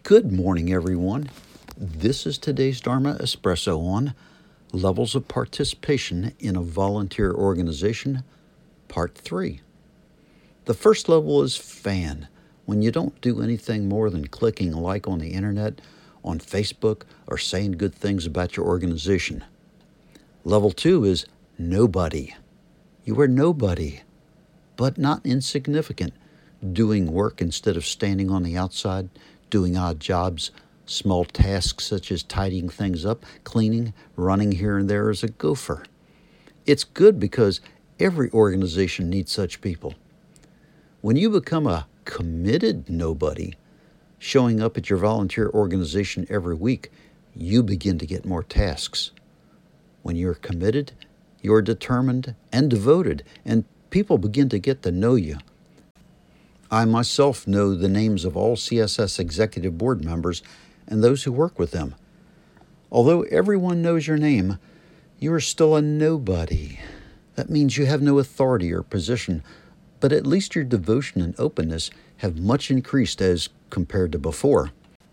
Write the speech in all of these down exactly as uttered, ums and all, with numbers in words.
Good morning, everyone. This is today's Dharma Espresso on Levels of Participation in a Volunteer Organization, Part three. The first level is fan, when you don't do anything more than clicking like on the internet, on Facebook, or saying good things about your organization. Level two is nobody. You are nobody, but not insignificant, doing work instead of standing on the outside, doing odd jobs, small tasks such as tidying things up, cleaning, running here and there as a gopher. It's good because every organization needs such people. When you become a committed nobody, showing up at your volunteer organization every week, you begin to get more tasks. When you're committed, you're determined and devoted, and people begin to get to know you. I myself know the names of all C S S executive board members and those who work with them. Although everyone knows your name, you are still a nobody. That means you have no authority or position, but at least your devotion and openness have much increased as compared to before.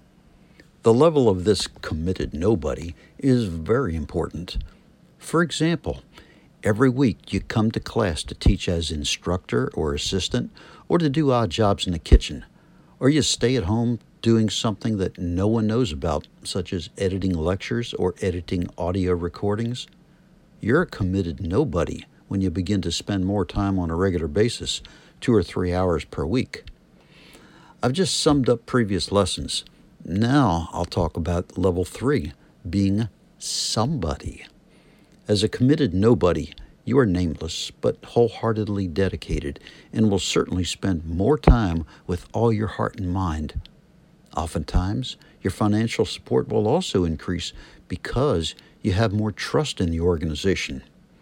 The level of this committed nobody is very important. For example, every week you come to class to teach as instructor or assistant, or to do odd jobs in the kitchen, or you stay at home doing something that no one knows about, such as editing lectures or editing audio recordings. You're a committed nobody when you begin to spend more time on a regular basis, two or three hours per week. I've just summed up previous lessons. Now I'll talk about level three, being somebody. As a committed nobody, you are nameless but wholeheartedly dedicated and will certainly spend more time with all your heart and mind. Oftentimes, your financial support will also increase because you have more trust in the organization.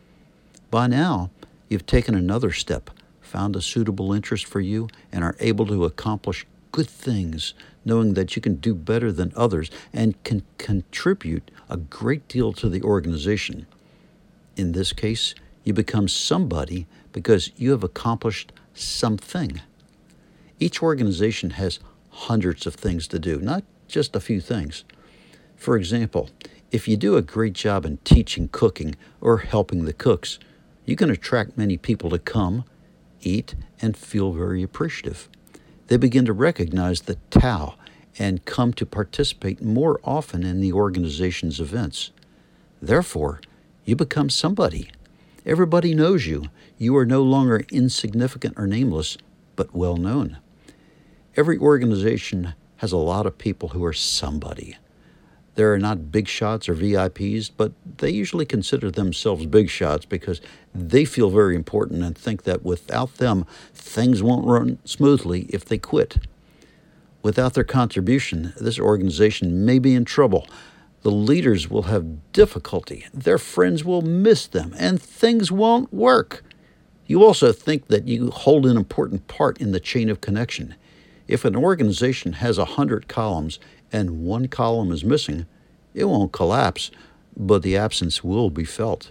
By now, you've taken another step, found a suitable interest for you, and are able to accomplish good things, knowing that you can do better than others and can contribute a great deal to the organization. In this case, you become somebody because you have accomplished something. Each organization has hundreds of things to do, not just a few things. For example, if you do a great job in teaching cooking or helping the cooks, you can attract many people to come, eat, and feel very appreciative. They begin to recognize the Tao and come to participate more often in the organization's events. Therefore, you become somebody. Everybody knows you. You are no longer insignificant or nameless, but well known. Every organization has a lot of people who are somebody. There are not big shots or V I Ps, but they usually consider themselves big shots because they feel very important and think that without them, things won't run smoothly if they quit. Without their contribution, this organization may be in trouble. The leaders will have difficulty, their friends will miss them, and things won't work. You also think that you hold an important part in the chain of connection. If an organization has a hundred columns and one column is missing, it won't collapse, but the absence will be felt.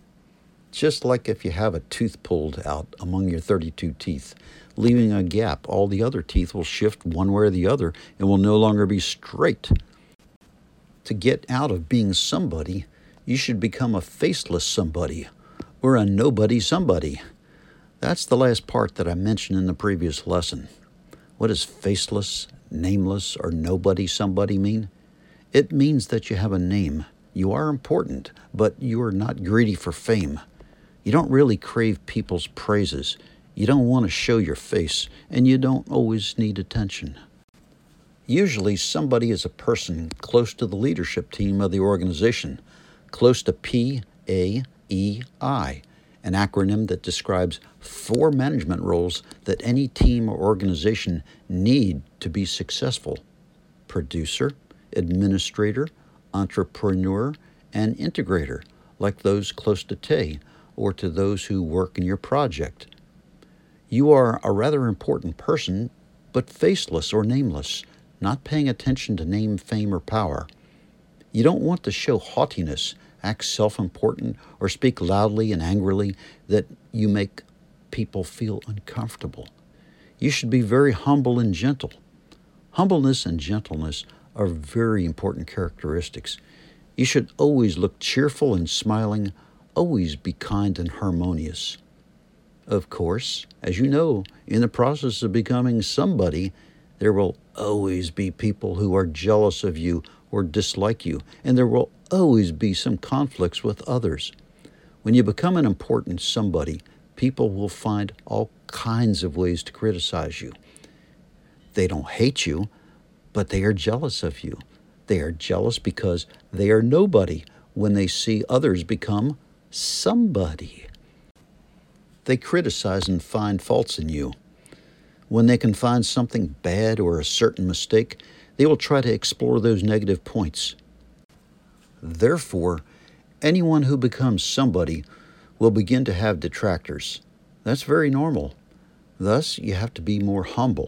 Just like if you have a tooth pulled out among your thirty-two teeth, leaving a gap, all the other teeth will shift one way or the other and will no longer be straight. To get out of being somebody, you should become a faceless somebody or a nobody somebody. That's the last part that I mentioned in the previous lesson. What does faceless, nameless, or nobody somebody mean? It means that you have a name. You are important, but you are not greedy for fame. You don't really crave people's praises. You don't want to show your face, and you don't always need attention. Usually, somebody is a person close to the leadership team of the organization, close to P A E I, an acronym that describes four management roles that any team or organization need to be successful: producer, administrator, entrepreneur, and integrator, like those close to Tay or to those who work in your project. You are a rather important person, but faceless or nameless, not paying attention to name, fame, or power. You don't want to show haughtiness, act self-important, or speak loudly and angrily that you make people feel uncomfortable. You should be very humble and gentle. Humbleness and gentleness are very important characteristics. You should always look cheerful and smiling, always be kind and harmonious. Of course, as you know, in the process of becoming somebody, there will always be people who are jealous of you or dislike you, and there will always be some conflicts with others. When you become an important somebody, people will find all kinds of ways to criticize you. They don't hate you, but they are jealous of you. They are jealous because they are nobody when they see others become somebody. They criticize and find faults in you. When they can find something bad or a certain mistake, they will try to explore those negative points. Therefore, anyone who becomes somebody will begin to have detractors. That's very normal. Thus, you have to be more humble.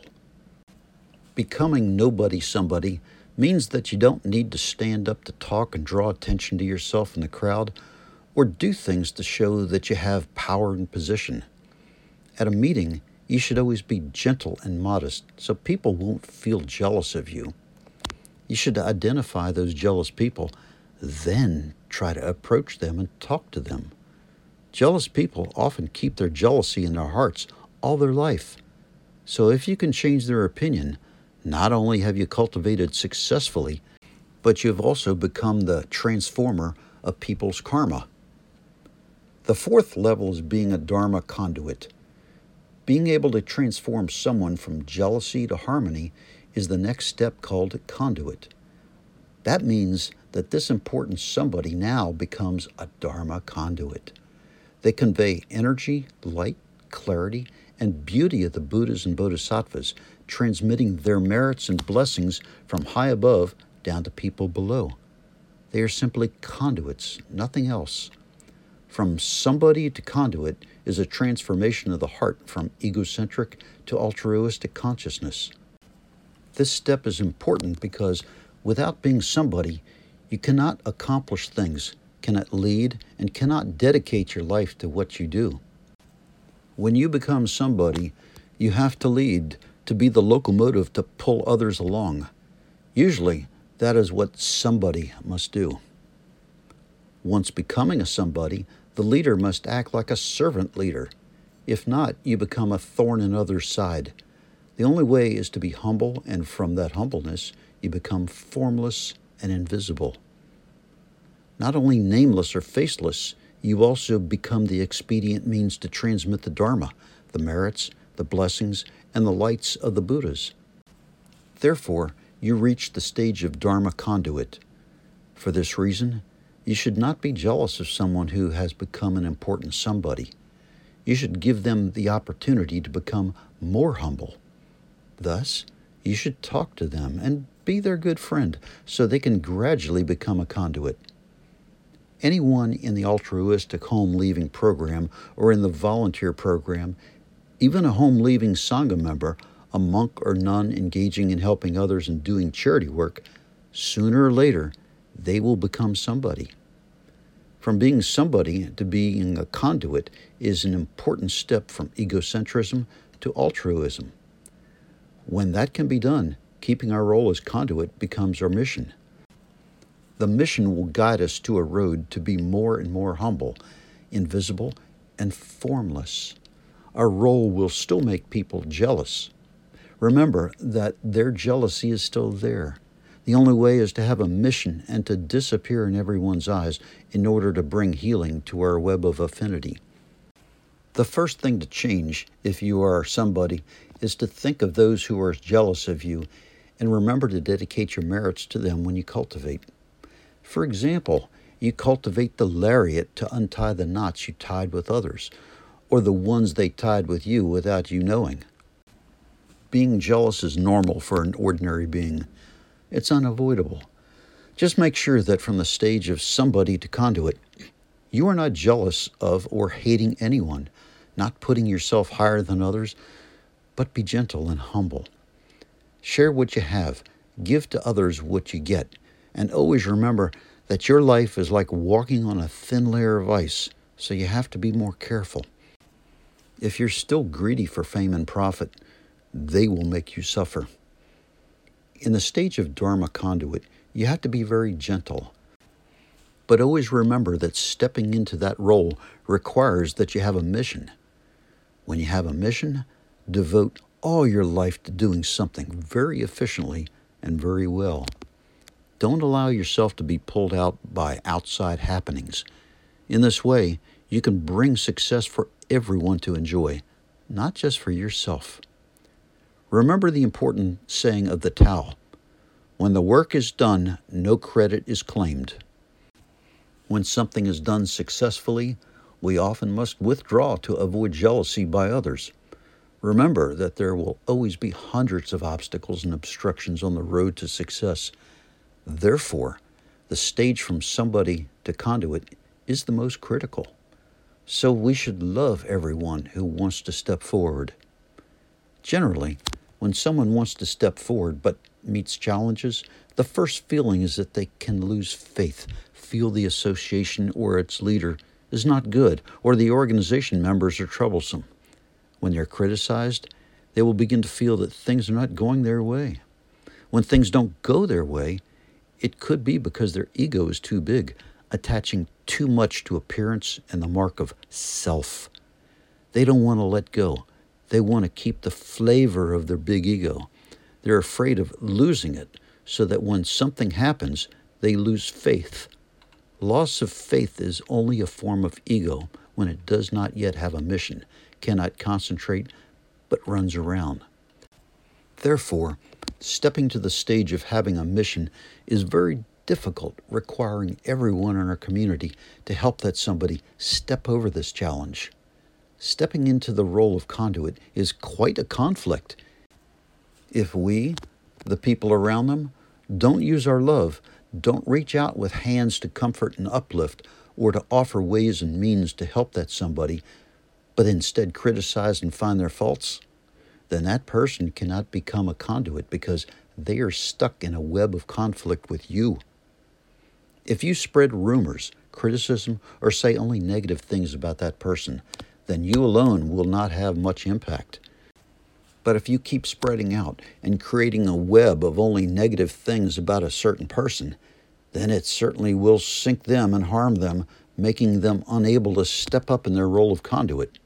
Becoming nobody somebody means that you don't need to stand up to talk and draw attention to yourself in the crowd or do things to show that you have power and position. At a meeting, you should always be gentle and modest so people won't feel jealous of you. You should identify those jealous people, then try to approach them and talk to them. Jealous people often keep their jealousy in their hearts all their life. So if you can change their opinion, not only have you cultivated successfully, but you have also become the transformer of people's karma. The fourth level is being a Dharma conduit. Being able to transform someone from jealousy to harmony is the next step called conduit. That means that this important somebody now becomes a Dharma conduit. They convey energy, light, clarity, and beauty of the Buddhas and Bodhisattvas, transmitting their merits and blessings from high above down to people below. They are simply conduits, nothing else. From somebody to conduit is a transformation of the heart from egocentric to altruistic consciousness. This step is important because without being somebody, you cannot accomplish things, cannot lead, and cannot dedicate your life to what you do. When you become somebody, you have to lead, to be the locomotive to pull others along. Usually, that is what somebody must do. Once becoming a somebody, the leader must act like a servant leader. If not, you become a thorn in others' side. The only way is to be humble, and from that humbleness, you become formless and invisible. Not only nameless or faceless, you also become the expedient means to transmit the Dharma, the merits, the blessings, and the lights of the Buddhas. Therefore, you reach the stage of Dharma conduit. For this reason, you should not be jealous of someone who has become an important somebody. You should give them the opportunity to become more humble. Thus, you should talk to them and be their good friend so they can gradually become a conduit. Anyone in the altruistic home leaving program or in the volunteer program, even a home leaving Sangha member, a monk or nun engaging in helping others and doing charity work, sooner or later, they will become somebody. From being somebody to being a conduit is an important step from egocentrism to altruism. When that can be done, keeping our role as conduit becomes our mission. The mission will guide us to a road to be more and more humble, invisible, and formless. Our role will still make people jealous. Remember that their jealousy is still there. The only way is to have a mission and to disappear in everyone's eyes in order to bring healing to our web of affinity. The first thing to change, if you are somebody, is to think of those who are jealous of you and remember to dedicate your merits to them when you cultivate. For example, you cultivate the lariat to untie the knots you tied with others, or the ones they tied with you without you knowing. Being jealous is normal for an ordinary being. It's unavoidable. Just make sure that from the stage of somebody to conduit, you are not jealous of or hating anyone, not putting yourself higher than others, but be gentle and humble. Share what you have, give to others what you get, and always remember that your life is like walking on a thin layer of ice, so you have to be more careful. If you're still greedy for fame and profit, they will make you suffer. In the stage of Dharma conduit, you have to be very gentle. But always remember that stepping into that role requires that you have a mission. When you have a mission, devote all your life to doing something very efficiently and very well. Don't allow yourself to be pulled out by outside happenings. In this way, you can bring success for everyone to enjoy, not just for yourself. Remember the important saying of the Tao, when the work is done, no credit is claimed. When something is done successfully, we often must withdraw to avoid jealousy by others. Remember that there will always be hundreds of obstacles and obstructions on the road to success. Therefore, the stage from somebody to conduit is the most critical. So we should love everyone who wants to step forward. Generally, when someone wants to step forward but meets challenges, the first feeling is that they can lose faith, feel the association or its leader is not good, or the organization members are troublesome. When they're criticized, they will begin to feel that things are not going their way. When things don't go their way, it could be because their ego is too big, attaching too much to appearance and the mark of self. They don't want to let go. They want to keep the flavor of their big ego. They're afraid of losing it, so that when something happens, they lose faith. Loss of faith is only a form of ego when it does not yet have a mission, cannot concentrate, but runs around. Therefore, stepping to the stage of having a mission is very difficult, requiring everyone in our community to help that somebody step over this challenge. Stepping into the role of conduit is quite a conflict. If we, the people around them, don't use our love, don't reach out with hands to comfort and uplift, or to offer ways and means to help that somebody, but instead criticize and find their faults, then that person cannot become a conduit because they are stuck in a web of conflict with you. If you spread rumors, criticism, or say only negative things about that person, then you alone will not have much impact. But if you keep spreading out and creating a web of only negative things about a certain person, then it certainly will sink them and harm them, making them unable to step up in their role of conduit.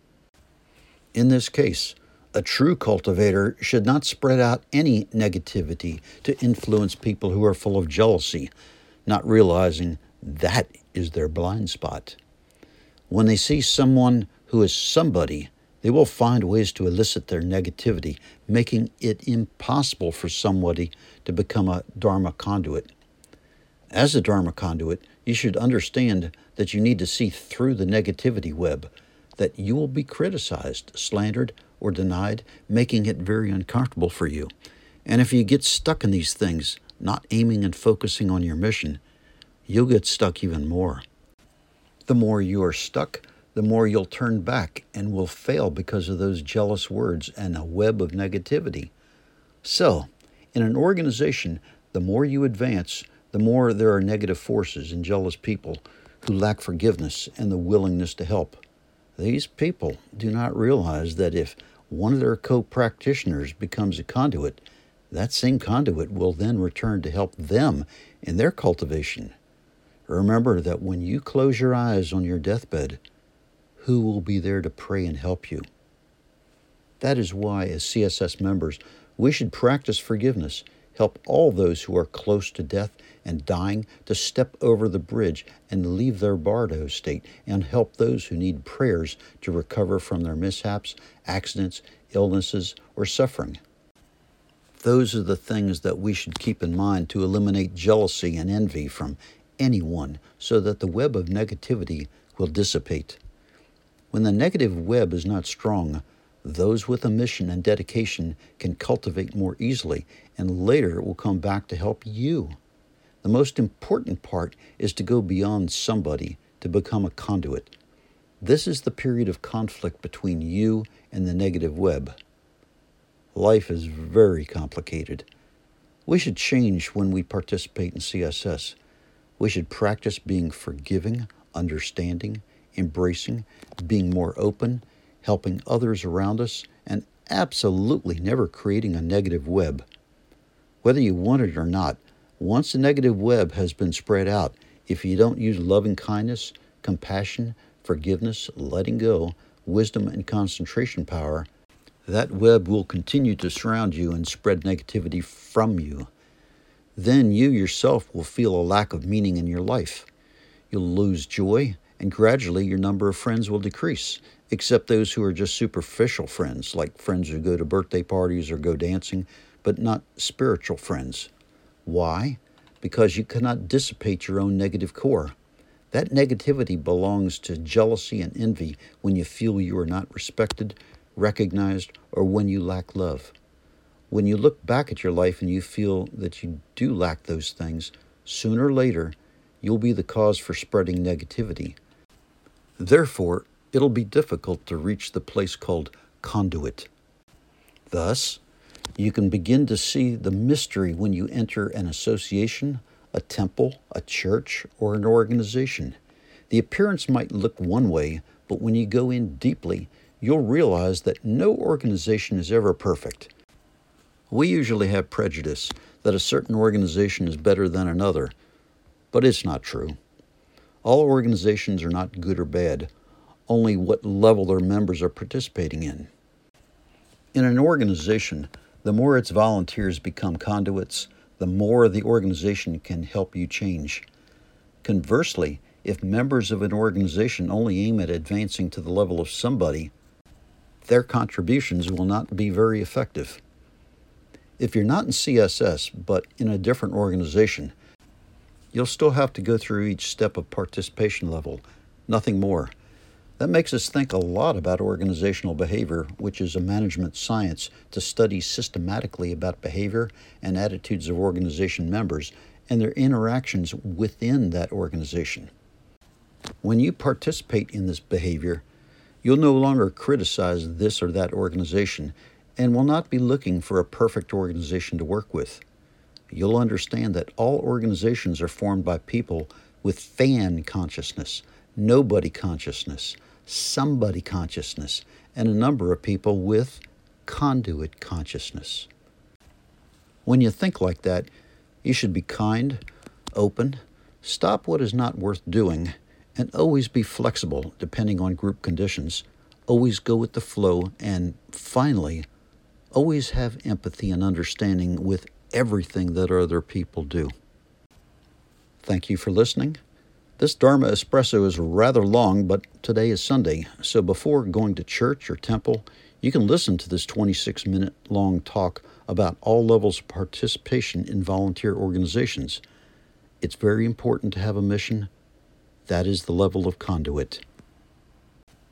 In this case, a true cultivator should not spread out any negativity to influence people who are full of jealousy, not realizing that is their blind spot. When they see someone who is somebody, they will find ways to elicit their negativity, making it impossible for somebody to become a Dharma conduit. As a Dharma conduit, you should understand that you need to see through the negativity web, that you will be criticized, slandered, or denied, making it very uncomfortable for you. And if you get stuck in these things, not aiming and focusing on your mission, you'll get stuck even more. The more you are stuck, the more you'll turn back and will fail because of those jealous words and a web of negativity. So, in an organization, the more you advance, the more there are negative forces and jealous people who lack forgiveness and the willingness to help. These people do not realize that if one of their co-practitioners becomes a conduit, that same conduit will then return to help them in their cultivation. Remember that when you close your eyes on your deathbed, who will be there to pray and help you? That is why, as C S S members, we should practice forgiveness, help all those who are close to death and dying to step over the bridge and leave their bardo state, and help those who need prayers to recover from their mishaps, accidents, illnesses, or suffering. Those are the things that we should keep in mind to eliminate jealousy and envy from anyone so that the web of negativity will dissipate. When the negative web is not strong, those with a mission and dedication can cultivate more easily, and later it will come back to help you. The most important part is to go beyond somebody to become a conduit. This is the period of conflict between you and the negative web. Life is very complicated. We should change when we participate in C S S. We should practice being forgiving, understanding, embracing, being more open, helping others around us, and absolutely never creating a negative web. Whether you want it or not, once the negative web has been spread out, if you don't use loving kindness, compassion, forgiveness, letting go, wisdom, and concentration power, that web will continue to surround you and spread negativity from you. Then you yourself will feel a lack of meaning in your life. You'll lose joy, and gradually your number of friends will decrease, except those who are just superficial friends, like friends who go to birthday parties or go dancing, but not spiritual friends. Why? Because you cannot dissipate your own negative core. That negativity belongs to jealousy and envy when you feel you are not respected, recognized, or when you lack love. When you look back at your life and you feel that you do lack those things, sooner or later, you'll be the cause for spreading negativity. Therefore, it'll be difficult to reach the place called conduit. Thus, you can begin to see the mystery when you enter an association, a temple, a church, or an organization. The appearance might look one way, but when you go in deeply, you'll realize that no organization is ever perfect. We usually have prejudice that a certain organization is better than another, but it's not true. All organizations are not good or bad, only what level their members are participating in. In an organization, the more its volunteers become conduits, the more the organization can help you change. Conversely, if members of an organization only aim at advancing to the level of somebody, their contributions will not be very effective. If you're not in C S S, but in a different organization, you'll still have to go through each step of participation level, nothing more. That makes us think a lot about organizational behavior, which is a management science to study systematically about behavior and attitudes of organization members and their interactions within that organization. When you participate in this behavior, you'll no longer criticize this or that organization and will not be looking for a perfect organization to work with. You'll understand that all organizations are formed by people with fan consciousness, nobody consciousness, somebody consciousness, and a number of people with conduit consciousness. When you think like that, you should be kind, open, stop what is not worth doing, and always be flexible depending on group conditions, always go with the flow, and finally, always have empathy and understanding with everything that other people do. Thank you for listening. This Dharma Espresso is rather long, but today is Sunday, so before going to church or temple, you can listen to this twenty-six minute long talk about all levels of participation in volunteer organizations. It's very important to have a mission. That is the level of conduit.